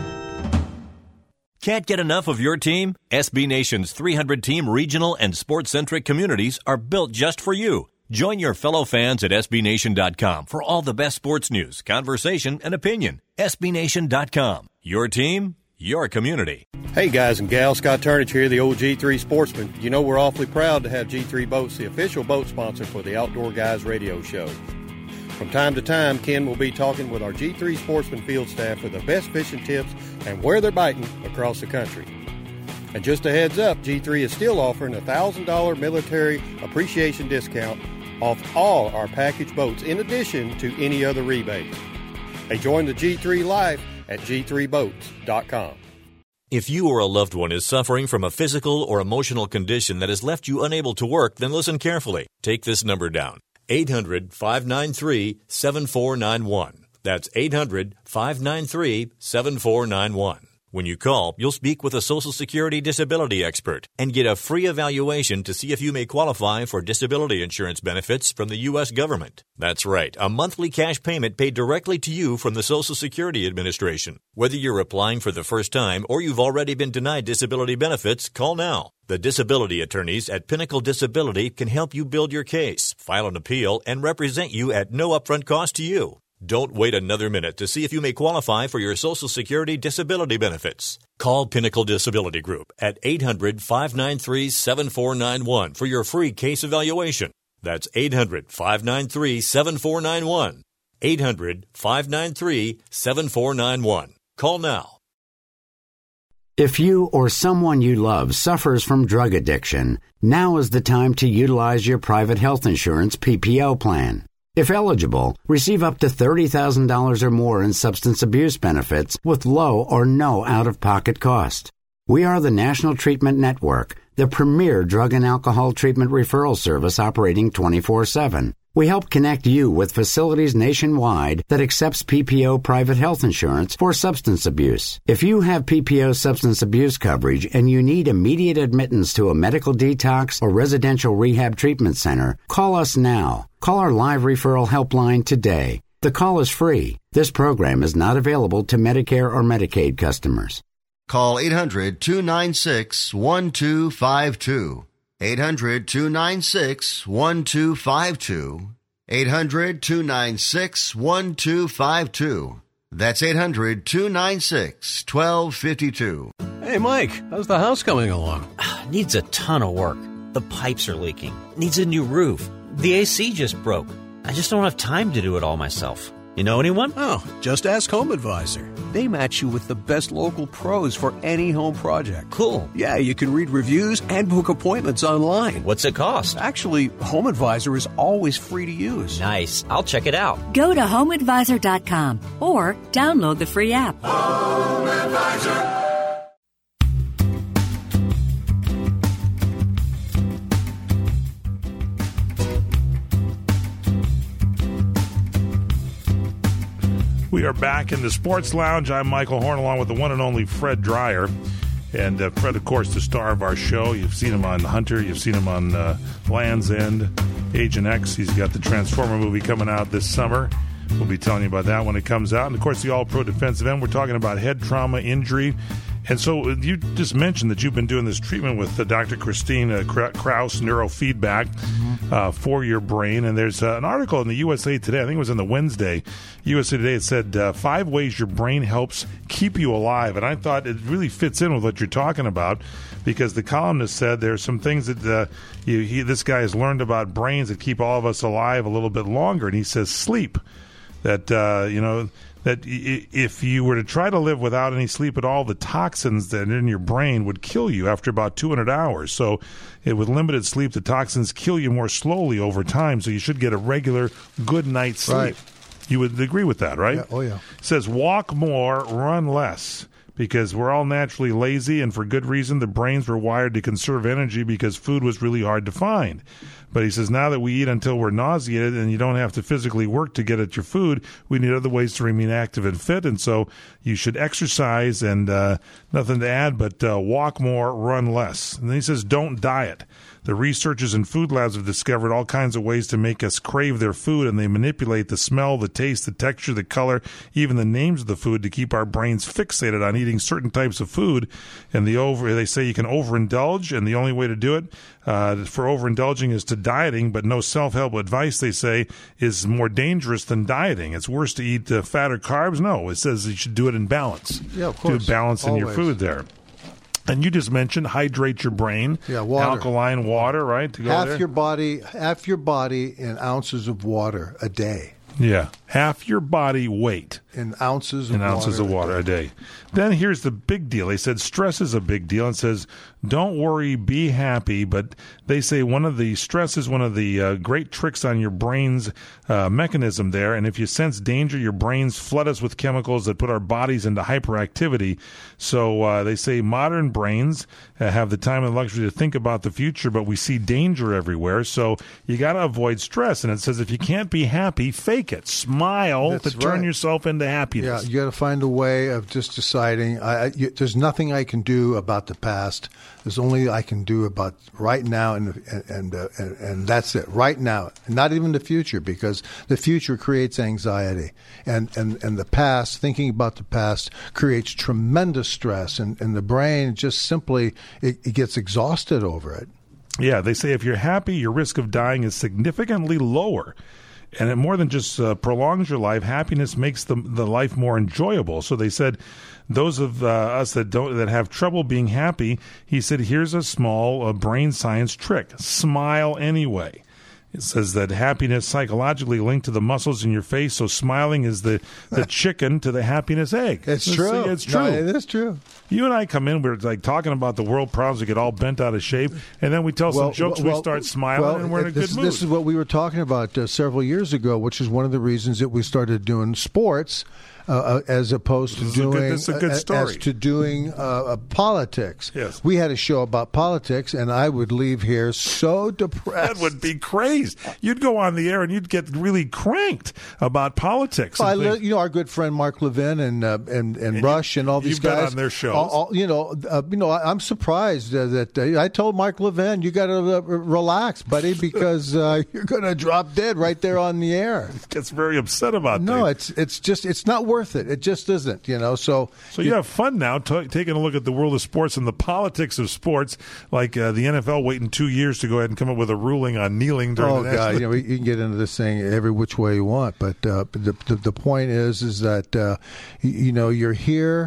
Can't get enough of your team? S B Nation's three hundred team regional and sports-centric communities are built just for you. Join your fellow fans at S B Nation dot com for all the best sports news, conversation, and opinion. S B Nation dot com. Your team, your community.
Hey guys and gals, Scott Turnage here, the old G three Sportsman. You know we're awfully proud to have G three Boats, the official boat sponsor for the Outdoor Guys radio show. From time to time, Ken will be talking with our G three Sportsman field staff for the best fishing tips and where they're biting across the country. And just a heads up, G three is still offering a one thousand dollars military appreciation discount off all our package boats, in addition to any other rebates. Hey, join the G three Life at G three boats dot com.
If you or a loved one is suffering from a physical or emotional condition that has left you unable to work, then listen carefully. Take this number down, eight hundred, five nine three, seven four nine one. That's eight hundred, five nine three, seven four nine one. When you call, you'll speak with a Social Security disability expert and get a free evaluation to see if you may qualify for disability insurance benefits from the U S government. That's right, a monthly cash payment paid directly to you from the Social Security Administration. Whether you're applying for the first time or you've already been denied disability benefits, call now. The disability attorneys at Pinnacle Disability can help you build your case, file an appeal, and represent you at no upfront cost to you. Don't wait another minute to see if you may qualify for your Social Security disability benefits. Call Pinnacle Disability Group at eight hundred, five nine three, seven four nine one for your free case evaluation. That's eight hundred, five nine three, seven four nine one. eight hundred, five nine three, seven four nine one. Call now.
If you or someone you love suffers from drug addiction, now is the time to utilize your private health insurance P P O plan. If eligible, receive up to thirty thousand dollars or more in substance abuse benefits with low or no out-of-pocket cost. We are the National Treatment Network, the premier drug and alcohol treatment referral service operating twenty-four seven. We help connect you with facilities nationwide that accepts P P O private health insurance for substance abuse. If you have P P O substance abuse coverage and you need immediate admittance to a medical detox or residential rehab treatment center, call us now. Call our live referral helpline today. The call is free. This program is not available to Medicare or Medicaid customers.
Call eight hundred, two nine six, one two five two. eight hundred, two nine six, one two five two. eight hundred, two nine six, one two five two. That's eight hundred, two nine six, one two five two.
Hey, Mike, how's the house coming along?
Needs a ton of work. The pipes are leaking. Needs a new roof. The A C just broke. I just don't have time to do it all myself.
You know anyone?
Oh, just ask Home Advisor. They match you with the best local pros for any home project.
Cool.
Yeah, you can read reviews and book appointments online.
What's it cost?
Actually, Home Advisor is always free to use.
Nice. I'll check it out.
Go to home advisor dot com or download the free app.
Home Advisor.
We are back in the Sports Lounge. I'm Michael Horn, along with the one and only Fred Dreyer. And uh, Fred, of course, the star of our show. You've seen him on Hunter. You've seen him on uh, Land's End, Agent X. He's got the Transformer movie coming out this summer. We'll be telling you about that when it comes out. And, of course, the All-Pro defensive end. We're talking about head trauma, injury. And so you just mentioned that you've been doing this treatment with uh, Doctor Christine uh, Kraus, neurofeedback, mm-hmm. uh, for your brain. And there's uh, an article in the U S A Today, I think it was in the Wednesday, U S A Today, it said uh, five ways your brain helps keep you alive. And I thought it really fits in with what you're talking about, because the columnist said there's some things that uh, you, he, this guy has learned about brains that keep all of us alive a little bit longer. And he says sleep, that, uh, you know, that if you were to try to live without any sleep at all, the toxins that are in your brain would kill you after about two hundred hours. So with limited sleep, the toxins kill you more slowly over time, so you should get a regular good night's sleep.
Right.
You would agree with that, right?
Yeah. Oh, yeah.
It says walk more, run less, because we're all naturally lazy, and for good reason. The brains were wired to conserve energy because food was really hard to find. But he says now that we eat until we're nauseated and you don't have to physically work to get at your food, we need other ways to remain active and fit. And so you should exercise, and uh, nothing to add, but uh, walk more, run less. And then he says don't diet. The researchers in food labs have discovered all kinds of ways to make us crave their food, and they manipulate the smell, the taste, the texture, the color, even the names of the food to keep our brains fixated on eating certain types of food. And the over, they say you can overindulge, and the only way to do it uh, for overindulging is to dieting, but no self-help advice, they say, is more dangerous than dieting. It's worse to eat uh, fat or carbs. No, it says you should do it in balance.
Yeah, of course.
Do balance in
Always.
your food there. And you just mentioned hydrate your brain.
Yeah, water.
Alkaline water, right? To go
half
there?
your body, half your body in ounces of water a day.
Yeah, half your body weight
in ounces of
in ounces
water
of water a day. a day. Then here's the big deal. They said stress is a big deal. It says don't worry, be happy. But they say one of the stress is one of the uh, great tricks on your brain's uh, mechanism there. And if you sense danger, your brains flood us with chemicals that put our bodies into hyperactivity. So uh, they say modern brains uh, have the time and luxury to think about the future, but we see danger everywhere. So you got to avoid stress. And it says if you can't be happy, fake it. Smile
That's
to turn
right.
yourself into happiness.
Yeah, you got to find a way of just deciding. I, I, you, there's nothing I can do about the past. There's only I can do about right now, and and and, uh, and and that's it. Right now, not even the future, because the future creates anxiety, and and and the past, thinking about the past, creates tremendous stress, and and the brain just simply it, it gets exhausted over it.
Yeah, they say if you're happy, your risk of dying is significantly lower. And it more than just uh, prolongs your life, happiness makes the the life more enjoyable. So they said, those of uh, us that don't that have trouble being happy, he said, here's a small uh, brain science trick: smile anyway. It says that happiness psychologically linked to the muscles in your face, so smiling is the, the chicken to the happiness egg.
It's
Let's
true.
See, it's true.
No, it is true.
You and I come in, we're like talking about the world problems, we get all bent out of shape, and then we tell
well,
some jokes,
well,
we start smiling,
well,
and we're in a
this,
good mood.
This is what we were talking about uh, several years ago, which is one of the reasons that we started doing sports. Uh, as opposed to
this
doing,
a good, this is a good story.
as to doing uh, uh, politics.
Yes.
We had a show about politics, and I would leave here so depressed.
That would be crazy. You'd go on the air and you'd get really cranked about politics.
Well, I
and
li-
things.
you know, our good friend Mark Levin and uh, and, and
And
Rush
you-
and all these
you've been
guys
on their shows.
all- all- you know, uh, you know, I, I'm surprised uh, that uh, I told Mark Levin, you got to uh, relax, buddy, because uh, you're going to drop dead right there on the air.
Gets very upset about
No,
things.
it's it's just it's not worth it. It just isn't, you know. So
So you have fun now t- taking a look at the world of sports and the politics of sports, like uh, the N F L waiting two years to go ahead and come up with a ruling on kneeling during
Oh
the
God,
national-
you know, you can get into this thing every which way you want, but uh, the, the the point is, is that uh, you, you know you're here.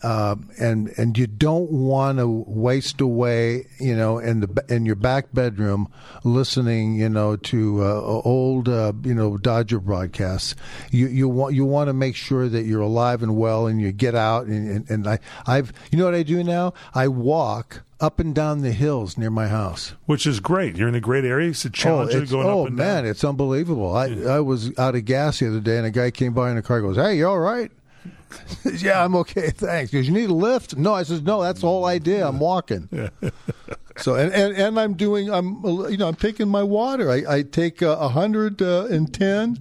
uh, and and you don't want to waste away, you know, in the in your back bedroom listening, you know, to uh, old, uh, you know, Dodger broadcasts. You you want you want to make sure that you're alive and well, and you get out. And, and, and I I've you know what I do now? I walk up and down the hills near my house,
which is great. You're in a great area. It's a challenge
oh,
going
oh,
up and
man,
down.
it's unbelievable. I I was out of gas the other day, and a guy came by in a car. Goes, "Hey, you all right?" Yeah, I'm okay, thanks. Because you need a lift? No, I says no. That's the whole idea. I'm walking. Yeah. So and, and, and I'm doing. I'm you know I'm taking my water. I, I take a uh, hundred uh, and ten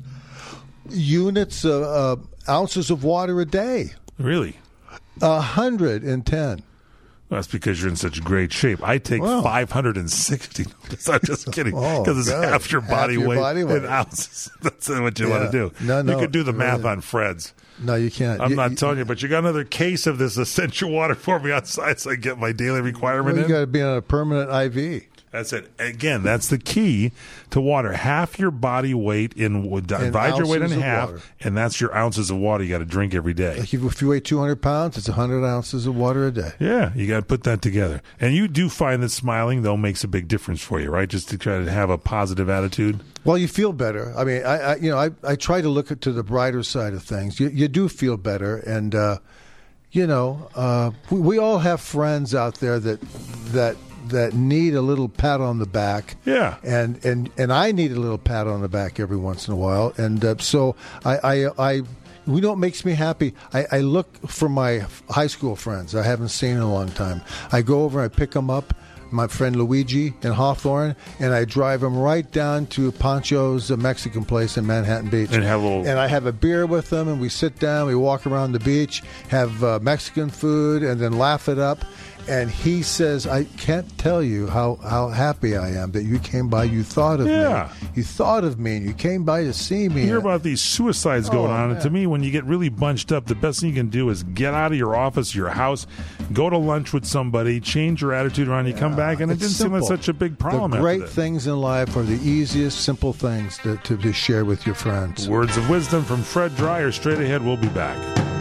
units uh, uh, ounces of water a day.
Really?
A hundred and ten.
Well, that's because you're in such great shape. I take wow. five hundred sixty. I'm just kidding. Because
oh,
it's
God.
half your body
half your
weight
body weight
in ounces. That's what you
yeah.
want to do.
No, no.
You could do the math
really.
on Fred's.
No, you can't.
I'm
you,
not
you,
telling you, but you got another case of this essential water for me outside so I get my daily requirement
well, you
in?
You got to be on a permanent I V.
That's it. Again, that's the key to water. Half your body weight in divide your weight in half, water. And that's your ounces of water you got to drink every day.
Like if you weigh two hundred pounds, it's one hundred ounces of water a day.
Yeah, you got to put that together. And you do find that smiling though makes a big difference for you, right? Just to try to have a positive attitude.
Well, you feel better. I mean, I, I you know, I, I try to look at to the brighter side of things. You you do feel better, and uh, you know, uh, we, we all have friends out there that that. that need a little pat on the back.
Yeah.
And and, and I need a little pat on the back every once in a while. And uh, so I, I, I, you know what makes me happy? I, I look for my high school friends I haven't seen in a long time. I go over and I pick them up, my friend Luigi in Hawthorne, and I drive him right down to Pancho's uh, Mexican place in Manhattan Beach.
And have a little...
And I have a beer with them, and we sit down, we walk around the beach, have uh, Mexican food, and then laugh it up. And he says, I can't tell you how, how happy I am that you came by. You thought of
yeah.
me. You thought of me, and you came by to see me.
You hear about these suicides going
oh,
on.
Man.
And to me, when you get really bunched up, the best thing you can do is get out of your office, your house, go to lunch with somebody, change your attitude around. You yeah, come back, and it didn't
simple.
seem like such a big problem.
The great
after
things in life are the easiest, simple things to, to, to share with your friends.
Words of wisdom from Fred Dreyer. Straight ahead, we'll be back.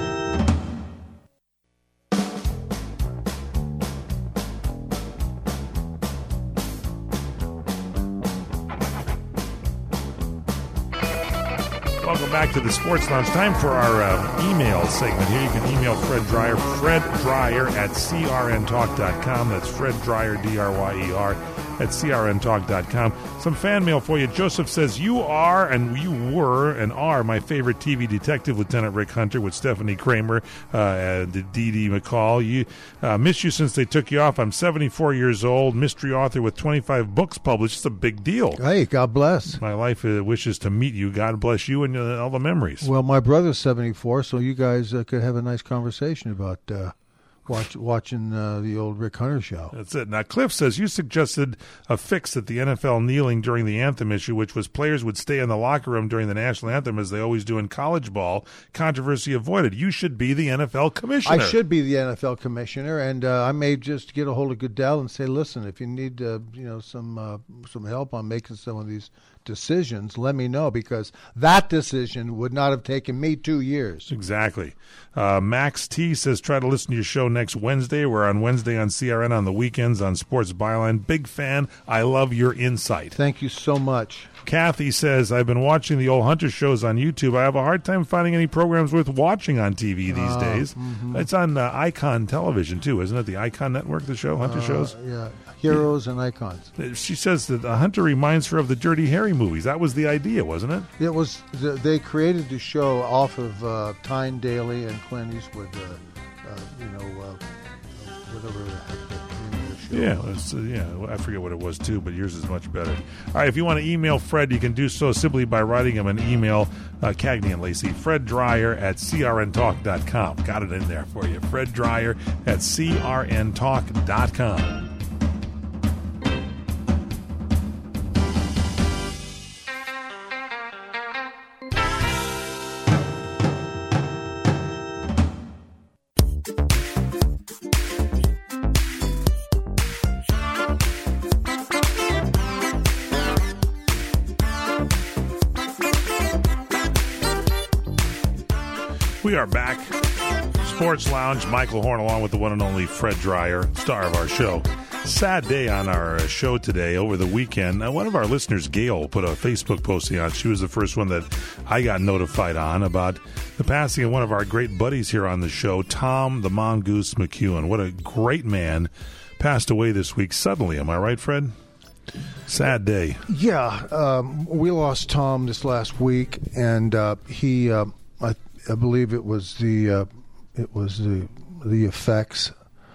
Welcome back to the Sports Lounge. Time for our uh, email segment here. You can email Fred Dreyer, Fred Dreyer at C R N talk dot com. That's Fred Dreyer, D R Y E R, at C R N talk dot com. Some fan mail for you. Joseph says, you are, and you were, and are my favorite T V detective, Lieutenant Rick Hunter, with Stephanie Kramer uh, and Dee Dee McCall. You uh, missed you since they took you off. I'm seventy-four years old, mystery author with twenty-five books published. It's a big deal.
Hey, God bless.
My life uh, wishes to meet you. God bless you and uh, all the memories.
Well, my brother's seventy-four, so you guys uh, could have a nice conversation about uh, watch, watching uh, the old Rick Hunter show.
That's it. Now, Cliff says, you suggested a fix at the N F L kneeling during the anthem issue, which was players would stay in the locker room during the national anthem as they always do in college ball. Controversy avoided. You should be the N F L commissioner.
I should be the N F L commissioner, and uh, I may just get a hold of Goodell and say, listen, if you need uh, you know some uh, some help on making some of these decisions, let me know, because that decision would not have taken me two years.
Exactly. Uh, Max T says, try to listen to your show next Wednesday. We're on Wednesday on C R N, on the weekends on Sports Byline. Big fan. I love your insight.
Thank you so much.
Kathy says, I've been watching the old Hunter shows on YouTube. I have a hard time finding any programs worth watching on T V these uh, days. Mm-hmm. It's on uh, Icon Television, too, isn't it? The Icon Network, the show, Hunter
uh,
shows?
Yeah. Heroes and Icons.
She says that Hunter reminds her of the Dirty Harry movies. That was the idea, wasn't it?
It was. The, they created the show off of uh, Tyne Daly and Clint Eastwood. Uh, uh, you know, uh, whatever the heck the name of the show.
Yeah, was, uh, yeah. I forget what it was too, but yours is much better. All right, if you want to email Fred, you can do so simply by writing him an email. Uh, Cagney and Lacey, Fred Dreyer at C R N talk dot com. Got it in there for you. Fred Dreyer at C R N talk dot com. We are back. Sports Lounge, Michael Horn, along with the one and only Fred Dreyer, star of our show. Sad day on our show today. Over the weekend, uh, one of our listeners, Gail, put a Facebook posting on. She was the first one that I got notified on about the passing of one of our great buddies here on the show, Tom the Mongoose McEwen. What a great man. Passed away this week suddenly. Am I right, Fred? Sad day.
Yeah, um, we lost Tom this last week, and uh, he, uh, I, I believe it was the, uh, it was the, the effects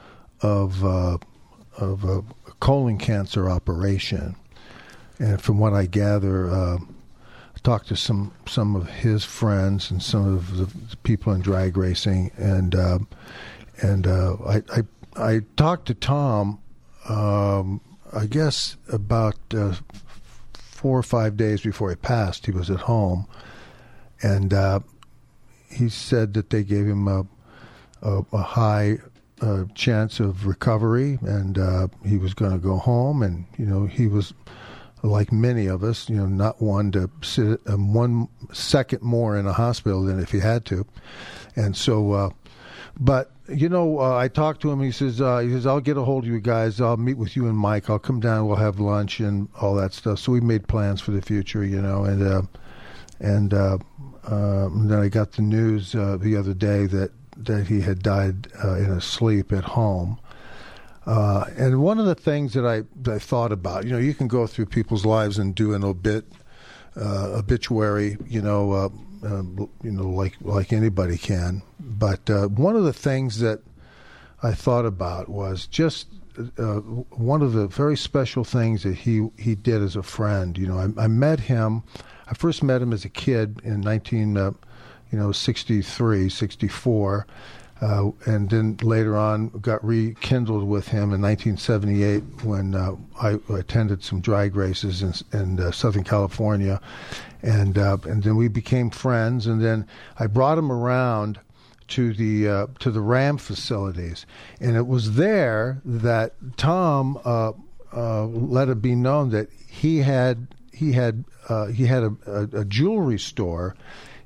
of uh, of a colon cancer operation, and from what I gather, uh, I talked to some some of his friends and some of the people in drag racing, and uh, and uh, I, I I talked to Tom. Um, I guess about uh, four or five days before he passed, he was at home, and uh, he said that they gave him a, a, a high uh, chance of recovery, and uh, he was going to go home. And you know, he was like many of us, you know, not one to sit um, one second more in a hospital than if he had to, and so. Uh, But you know, uh, I talked to him. He says, uh, "He says I'll get a hold of you guys. I'll meet with you and Mike. I'll come down. We'll have lunch and all that stuff." So we made plans for the future, you know. And uh, and, uh, uh, and then I got the news uh, the other day that that he had died uh, in his sleep at home. Uh, and one of the things that I that I thought about, you know, you can go through people's lives and do an obit uh, obituary, you know. Uh, Uh, you know, like like anybody can. But uh, one of the things that I thought about was just uh, one of the very special things that he, he did as a friend. You know, I, I met him. I first met him as a kid in nineteen, uh, you know, sixty-three, sixty-four, uh, and then later on got rekindled with him in nineteen seventy-eight when uh, I attended some drag races in, in uh, Southern California. And uh, and then we became friends, and then I brought him around to the uh, to the RAM facilities, and it was there that Tom uh, uh, let it be known that he had he had uh, he had a, a, a jewelry store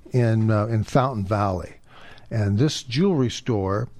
in uh, in Fountain Valley, and this jewelry store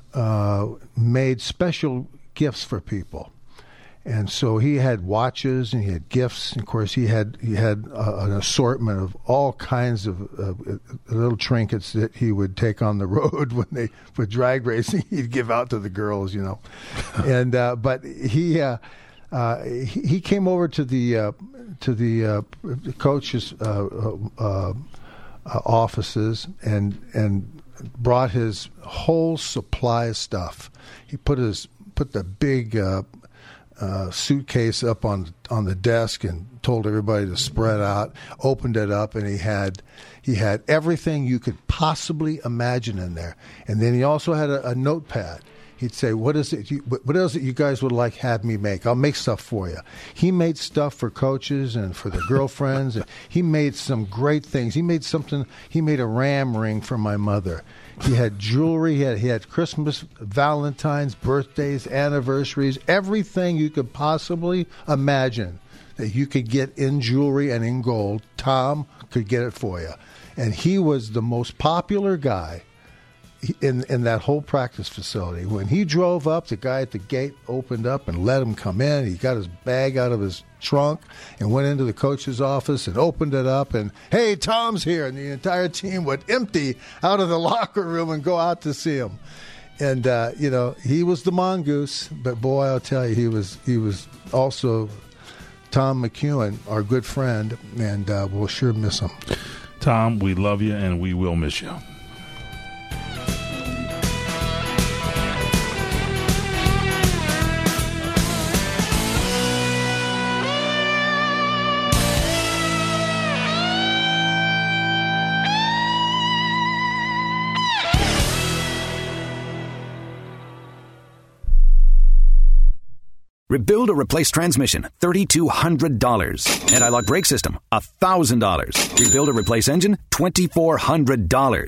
uh, made special gifts for people. And so he had watches and he had gifts. And of course, he had he had uh, an assortment of all kinds of uh, little trinkets that he would take on the road when they for drag racing. He'd give out to the girls, you know. and uh, but he uh, uh, he, he came over to the uh, to the uh, coach's uh, uh, uh, offices and and brought his whole supply of stuff. He put his put the big. Uh, Uh, suitcase up on on the desk and told everybody to spread out. Opened it up, and he had he had everything you could possibly imagine in there. And then he also had a, a notepad. He'd say, "What is it? You, what else that you guys would like have me make? I'll make stuff for you." He made stuff for coaches and for their girlfriends. And he made some great things. He made something. He made a ram ring for my mother. He had jewelry. He had, he had Christmas, Valentine's, birthdays, anniversaries, everything you could possibly imagine that you could get in jewelry and in gold. Tom could get it for you. And he was the most popular guy in in that whole practice facility. When he drove up, the guy at the gate opened up and let him come in. He got his bag out of his trunk and went into the coach's office and opened it up and, "Hey, Tom's here." And the entire team would empty out of the locker room and go out to see him. And, uh, you know, he was the mongoose, but boy, I'll tell you, he was, he was also Tom McEwen, our good friend, and uh, we'll sure miss him.
Tom, we love you and we will miss you.
Rebuild or replace transmission, three thousand two hundred dollars. Anti-lock brake system, one thousand dollars. Rebuild or replace engine, two thousand four hundred dollars.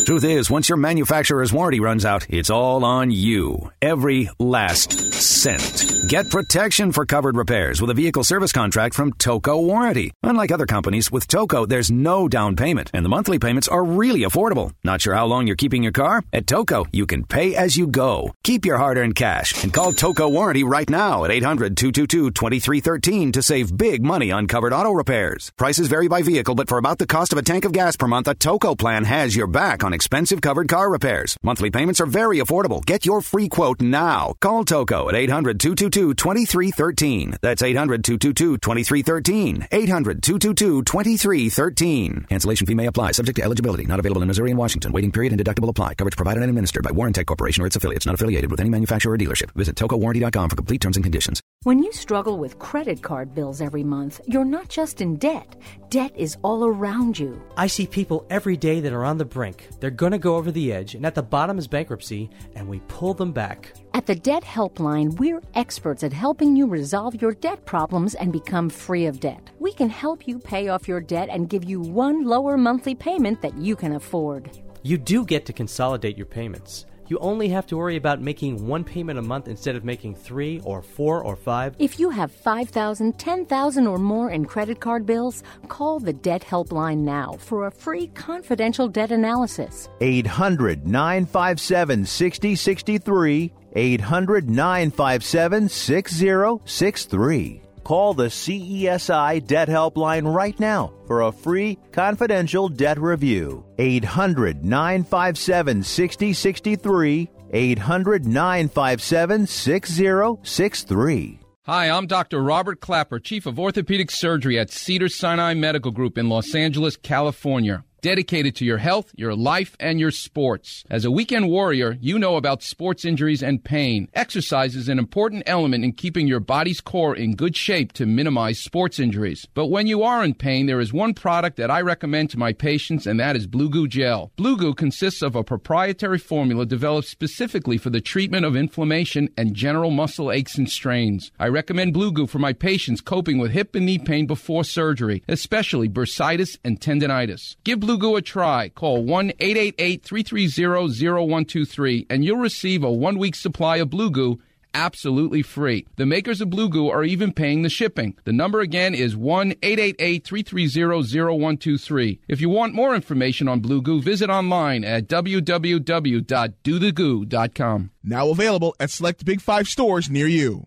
Truth is, once your manufacturer's warranty runs out, it's all on you. Every last cent. Get protection for covered repairs with a vehicle service contract from Toco Warranty. Unlike other companies, with Toco, there's no down payment, and the monthly payments are really affordable. Not sure how long you're keeping your car? At Toco, you can pay as you go. Keep your hard-earned cash and call Toco Warranty right now at eight hundred, two two two, two three one three to save big money on covered auto repairs. Prices vary by vehicle, but for about the cost of a tank of gas per month, a Toco plan has your back on expensive covered car repairs. Monthly payments are very affordable. Get your free quote now. Call Toco at eight hundred, two two two, two three one three. That's eight hundred, two two two, two three one three. eight hundred, two two two, two three one three. Cancellation fee may apply. Subject to eligibility. Not available in Missouri and Washington. Waiting period and deductible apply. Coverage provided and administered by Warrantech Corporation or its affiliates. Not affiliated with any manufacturer or dealership. Visit toco warranty dot com for complete terms and conditions.
When you struggle with credit card bills every month, you're not just in debt. Debt is all around you.
I see people every day that are on the brink. They're going to go over the edge, and at the bottom is bankruptcy, and we pull them back.
At the Debt Helpline, we're experts at helping you resolve your debt problems and become free of debt. We can help you pay off your debt and give you one lower monthly payment that you can afford.
You do get to consolidate your payments. You only have to worry about making one payment a month instead of making three or four or five.
If you have five thousand dollars, ten thousand dollars or more in credit card bills, call the Debt Helpline now for a free confidential debt analysis.
eight hundred, nine five seven, six zero six three. eight hundred, nine five seven, six zero six three. Call the C E S I Debt Helpline right now for a free confidential debt review. eight hundred, nine five seven, six zero six three. eight hundred, nine five seven, six zero six three.
Hi, I'm Doctor Robert Clapper, Chief of Orthopedic Surgery at Cedars-Sinai Medical Group in Los Angeles, California. Dedicated to your health, your life, and your sports. As a weekend warrior, you know about sports injuries and pain. Exercise is an important element in keeping your body's core in good shape to minimize sports injuries. But when you are in pain, there is one product that I recommend to my patients, and that is Blue Goo Gel. Blue Goo consists of a proprietary formula developed specifically for the treatment of inflammation and general muscle aches and strains. I recommend Blue Goo for my patients coping with hip and knee pain before surgery, especially bursitis and tendinitis. Give Blue Goo a try. Call one eight eight eight, three three zero, zero one two three and you'll receive a one-week supply of Blue Goo absolutely free. The makers of Blue Goo are even paying the shipping. The number again is one eight eight eight, three three zero, zero one two three. If you want more information on Blue Goo, visit online at w w w dot do the goo dot com.
Now available at select Big Five stores near you.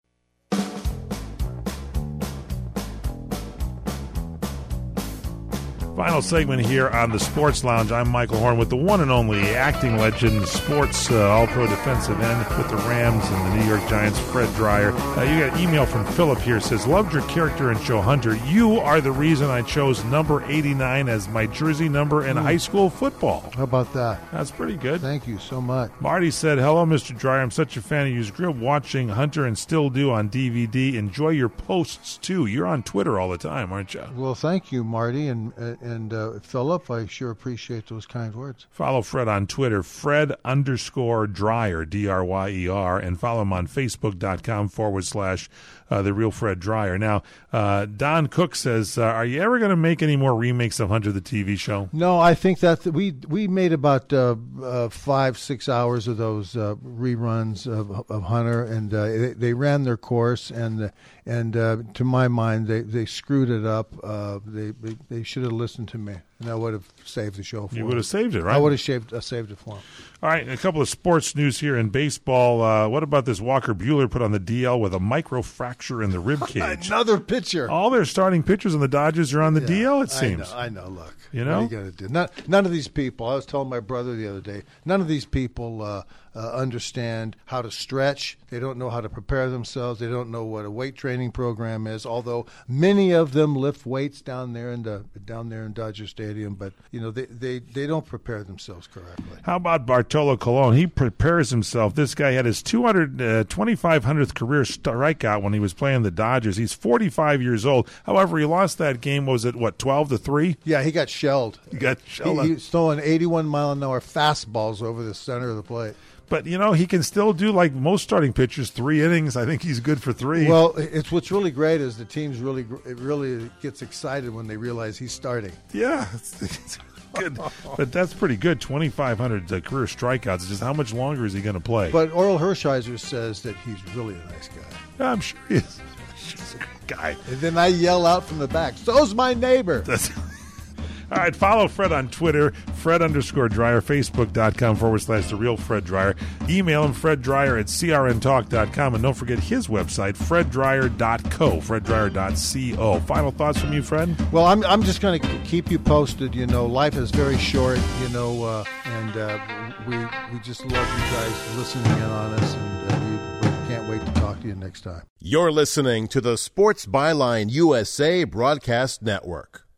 Final segment here on the Sports Lounge. I'm Michael Horn with the one and only acting legend, sports uh, all-pro defensive end with the Rams and the New York Giants, Fred Dryer. Uh, you got an email from Philip here. Says, loved your character in show Hunter. You are the reason I chose number eighty-nine as my jersey number in mm. high school football.
How about that?
That's pretty good.
Thank you so much.
Marty said, hello, Mister Dryer. I'm such a fan of you. Grew up watching Hunter and still do on D V D. Enjoy your posts, too. You're on Twitter all the time, aren't you?
Well, thank you, Marty. And uh, And uh, Philip, I sure appreciate those kind words.
Follow Fred on Twitter, Fred underscore Dryer, D R Y E R, and follow him on Facebook.com forward slash uh, The Real Fred Dryer. Now, uh, Don Cook says, uh, are you ever going to make any more remakes of Hunter the T V show?
No, I think that we we made about uh, uh, five, six hours of those uh, reruns of, of Hunter, and uh, they, they ran their course, and uh, and uh, to my mind, they, they screwed it up. Uh, they, they they should have listened to me, and I would have saved the show for
You
them.
would have saved it, right?
I would have saved, uh, saved it for them.
All right, a couple of sports news here in baseball. Uh, what about this Walker Buehler put on the D L with a microfracture in the rib cage?
Another pitcher.
All their starting pitchers on the Dodgers are on the
Yeah,
D L, it seems.
I know, I know look.
You know?
What are you going to do? Not, none of these people, I was telling my brother the other day, none of these people uh, uh, understand how to stretch. They don't know how to prepare themselves. They don't know what a weight training program is, although many of them lift weights down there in the, down there in Dodger Stadium, but you know they, they, they don't prepare themselves correctly.
How about Bartolo Colon? He prepares himself. This guy had his two hundred, twenty-five hundredth career strikeout when he was playing the Dodgers. He's forty-five years old. However, he lost that game, was it, what, twelve to three?
Yeah, he got shelled.
He got shelled.
He, he stole an eighty-one mile an hour fastballs over the center of the plate.
But, you know, he can still do, like most starting pitchers, three innings. I think he's good for three.
Well, it's what's really great is the team's really it really gets excited when they realize he's starting.
Yeah. good. But that's pretty good. twenty-five hundred uh, career strikeouts. It's just how much longer is he going to play?
But Oral Hershiser says that he's really a nice guy.
I'm sure he is. He's a good guy.
And then I yell out from the back, so's my neighbor.
That's All right, follow Fred on Twitter, Fred underscore Dryer, Facebook.com forward slash The Real Fred Dryer. Email him, Fred Dryer at C R N talk dot com. And don't forget his website, fred dryer dot co, fred dryer dot co. Final thoughts from you, Fred?
Well, I'm I'm just going to keep you posted. You know, life is very short, you know, uh, and uh, we we just love you guys listening in on us, and uh, we, we can't wait to talk to you next time.
You're listening to the Sports Byline U S A Broadcast Network.